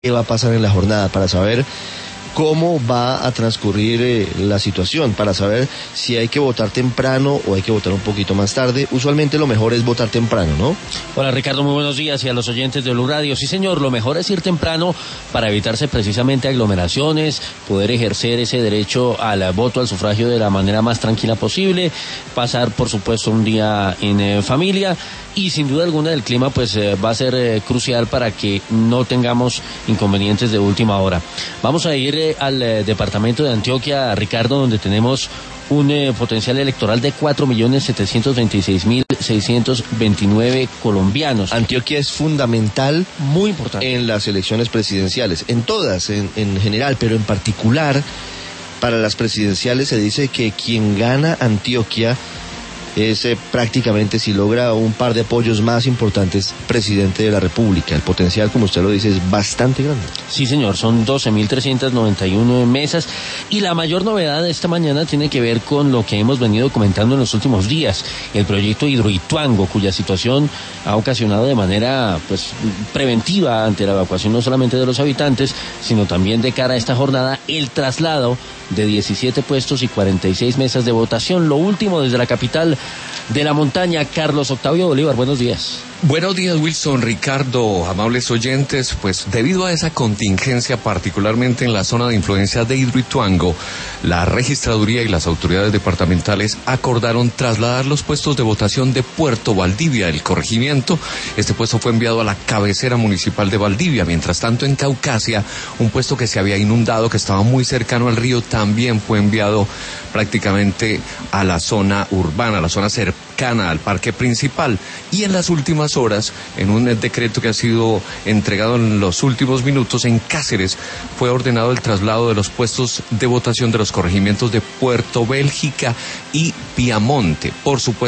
qué va a pasar en la jornada, para saber cómo va a transcurrir la situación, para saber si hay que votar temprano o hay que votar un poquito más tarde. Usualmente lo mejor es votar temprano, ¿no? Hola Ricardo, muy buenos días, y a los oyentes de Blue Radio. Sí señor, lo mejor es ir temprano para evitarse precisamente aglomeraciones, poder ejercer ese derecho al voto, al sufragio de la manera más tranquila posible, pasar por supuesto un día en familia, y sin duda alguna el clima pues va a ser crucial para que no tengamos inconvenientes de última hora. Vamos a ir al departamento de Antioquia, Ricardo, donde tenemos un potencial electoral de 4.726.629 colombianos. Antioquia es fundamental, muy importante, en las elecciones presidenciales, en todas, en general, pero en particular para las presidenciales se dice que quien gana Antioquia es prácticamente, si logra un par de apoyos más importantes, presidente de la República. El potencial, como usted lo dice, es bastante grande. Sí, señor, son 12.391 mesas, y la mayor novedad de esta mañana tiene que ver con lo que hemos venido comentando en los últimos días, el proyecto Hidroituango, cuya situación ha ocasionado de manera pues preventiva ante la evacuación no solamente de los habitantes, sino también de cara a esta jornada, el traslado de 17 puestos y 46 mesas de votación. Lo último desde la capital de la montaña. Carlos Octavio Bolívar, buenos días. Buenos días, Wilson, Ricardo, amables oyentes. Pues debido a esa contingencia, particularmente en la zona de influencia de Hidroituango, la registraduría y las autoridades departamentales acordaron trasladar los puestos de votación de Puerto Valdivia, el corregimiento. Este puesto fue enviado a la cabecera municipal de Valdivia. Mientras tanto, en Caucasia, un puesto que se había inundado, que estaba muy cercano al río, también fue enviado prácticamente a la zona urbana, a la zona cercana al parque principal. Y en las últimas horas, en un decreto que ha sido entregado en los últimos minutos, en Cáceres fue ordenado el traslado de los puestos de votación de los corregimientos de Puerto Bélgica y Piamonte. Por supuesto,